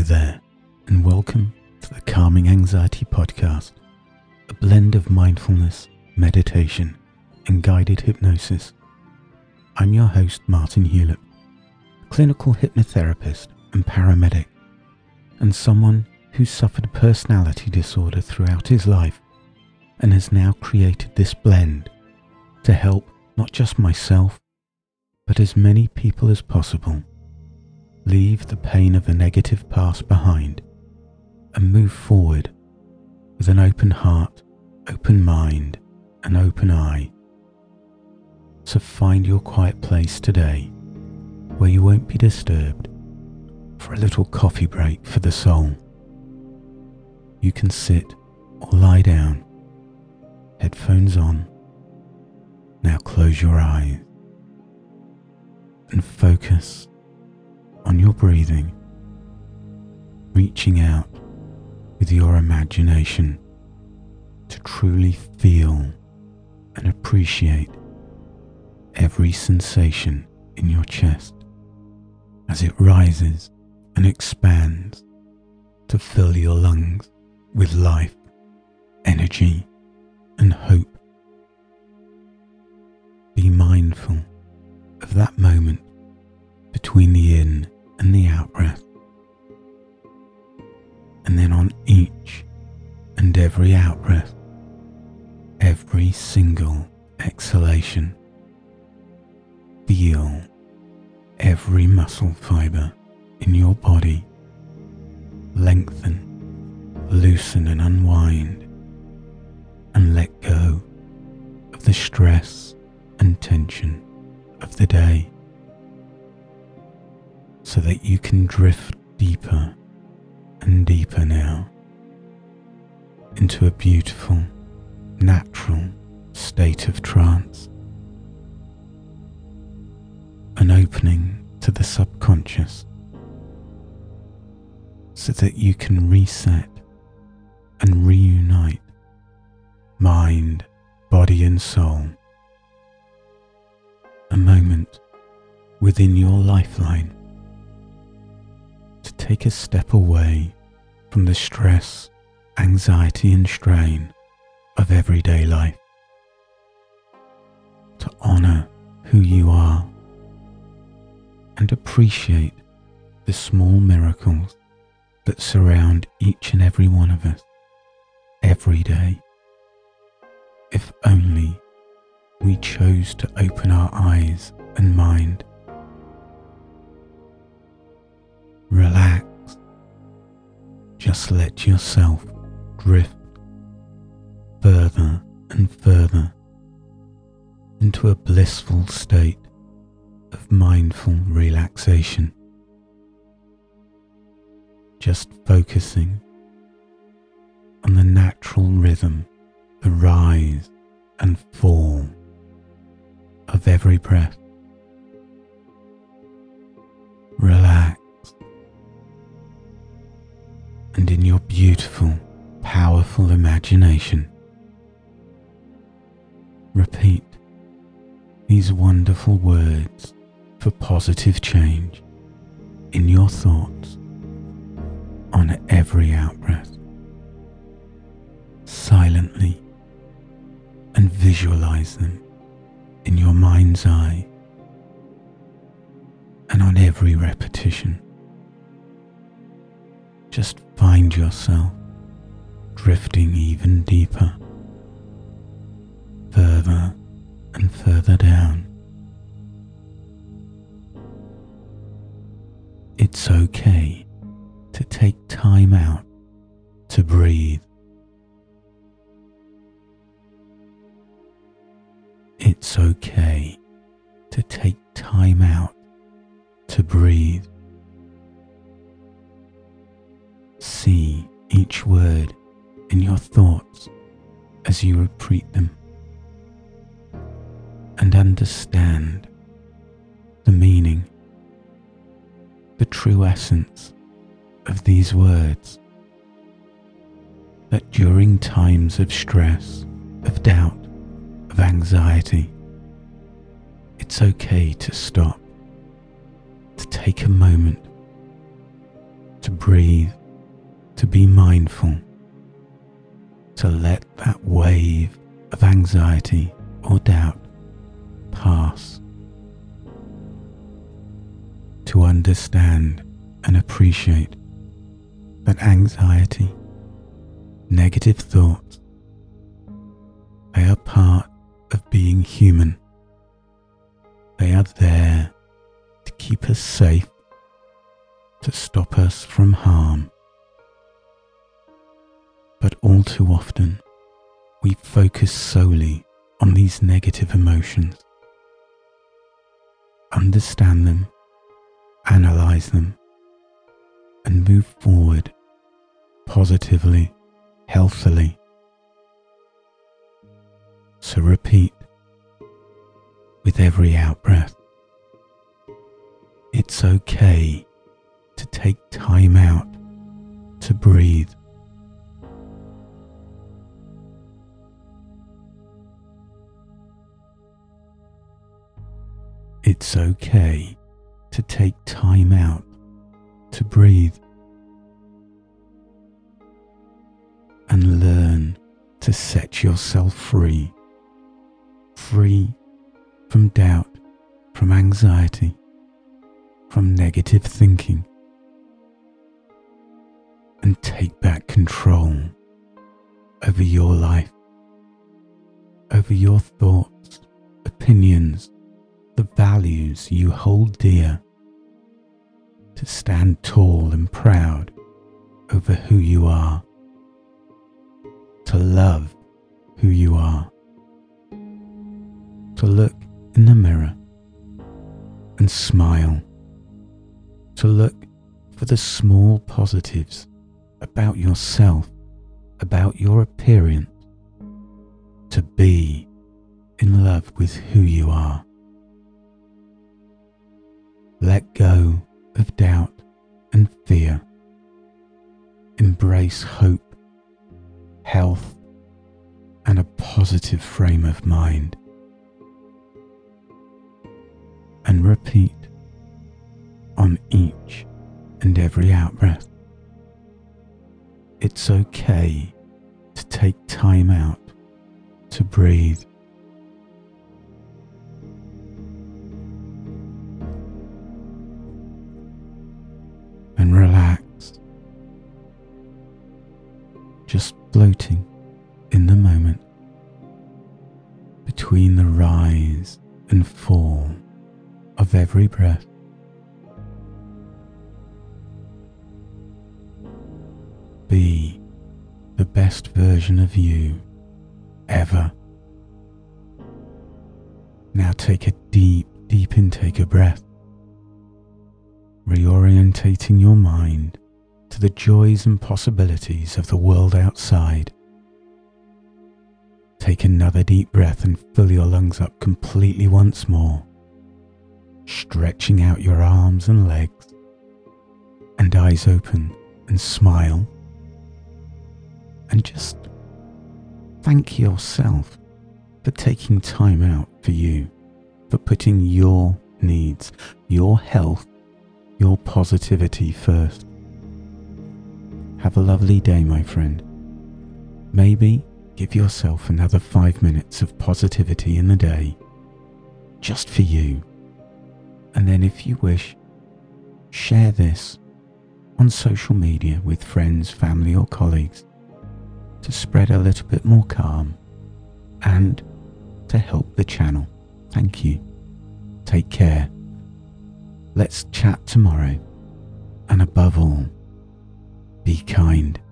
Hello there, and welcome to the Calming Anxiety Podcast, a blend of mindfulness, meditation, and guided hypnosis. I'm your host, Martin Hewlett, clinical hypnotherapist and paramedic, and someone who suffered a personality disorder throughout his life and has now created this blend to help not just myself, but as many people as possible leave the pain of a negative past behind and move forward with an open heart, open mind, and open eye. So find your quiet place today where you won't be disturbed for a little coffee break for the soul. You can sit or lie down, headphones on. Now close your eyes and focus on your breathing, reaching out with your imagination to truly feel and appreciate every sensation in your chest as it rises and expands to fill your lungs with life, energy, and hope. Be mindful of that moment between the in and the out breath, and then on each and every out breath, every single exhalation, feel every muscle fiber in your body lengthen, loosen and unwind, and let go of the stress and tension of the day, so that you can drift deeper and deeper now into a beautiful, natural state of trance, an opening to the subconscious, so that you can reset and reunite mind, body and soul. A moment within your lifeline to take a step away from the stress, anxiety and strain of everyday life, to honor who you are and appreciate the small miracles that surround each and every one of us every day. If only we chose to open our eyes and mind. Relax. Just let yourself drift further and further into a blissful state of mindful relaxation. Just focusing on the natural rhythm, the rise and fall of every breath. Relax, and in your beautiful, powerful imagination, repeat these wonderful words for positive change in your thoughts on every out-breath, silently, and visualize them in your mind's eye, and on every repetition, just find yourself drifting even deeper, further and further down. It's okay to take time out to breathe. It's okay to take time out to breathe. See each word in your thoughts as you repeat them, and understand the meaning, the true essence of these words, that during times of stress, of doubt, of anxiety, it's okay to stop, to take a moment to breathe, to be mindful, to let that wave of anxiety or doubt pass, to understand and appreciate that anxiety, negative thoughts, they are part of being human. They are there to keep us safe, to stop us from harm. But all too often, we focus solely on these negative emotions. Understand them, analyze them, and move forward positively, healthily. So repeat with every out-breath. It's okay to take time out to breathe. It's okay to take time out to breathe and learn to set yourself free from doubt, from anxiety, from negative thinking, and take back control over your life, over your thoughts, opinions, the values you hold dear, to stand tall and proud over who you are, to love who you are, to look in the mirror and smile, to look for the small positives about yourself, about your appearance, to be in love with who you are. Let go of doubt and fear. Embrace hope, health, and a positive frame of mind. And repeat on each and every out-breath. It's okay to take time out to breathe. And relax, just floating in the moment between the rise and fall of every breath. Be the best version of you ever. Now take a deep intake of breath, reorientating your mind to the joys and possibilities of the world outside. Take another deep breath and fill your lungs up completely once more, stretching out your arms and legs, and eyes open, and smile, and just thank yourself for taking time out for you, for putting your needs, your health, your positivity first. Have a lovely day, my friend. Maybe give yourself another 5 minutes of positivity in the day, just for you. And then if you wish, share this on social media with friends, family or colleagues to spread a little bit more calm and to help the channel. Thank you. Take care. Let's chat tomorrow. And above all, be kind.